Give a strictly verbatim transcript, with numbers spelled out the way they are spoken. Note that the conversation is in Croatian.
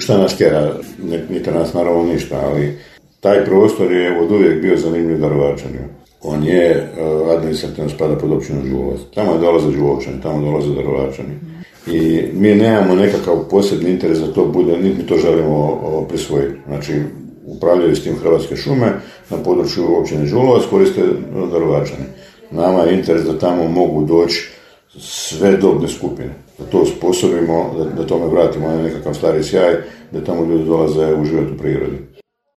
šta nas tjera, niti nas naravno ništa, ali taj prostor je od uvijek bio zanimljiv Daruvarčanima. On je uh, administrativno spada pod općinu Đulovac. Tamo dolaze Đulovčani, tamo dolaze Daruvarčani. I mi nemamo nekakav posebni interes da to bude, niti mi to želimo o, prisvojiti. Znači, upravljaju s tim Hrvatske šume, na području općine Đulovac koriste Daruvarčani. Nama je interes da tamo mogu doći sve dobne skupine, da to sposobimo, da, da tome vratimo na nekakav stari sjaj, da tamo ljudi dolaze uživati u prirodi.